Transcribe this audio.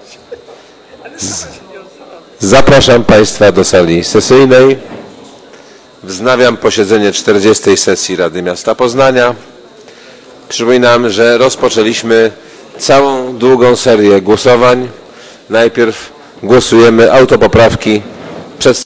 Zapraszam Państwa do sali sesyjnej. Wznawiam posiedzenie 40. sesji Rady Miasta Poznania. Przypominam, że rozpoczęliśmy całą długą serię głosowań. Najpierw głosujemy autopoprawki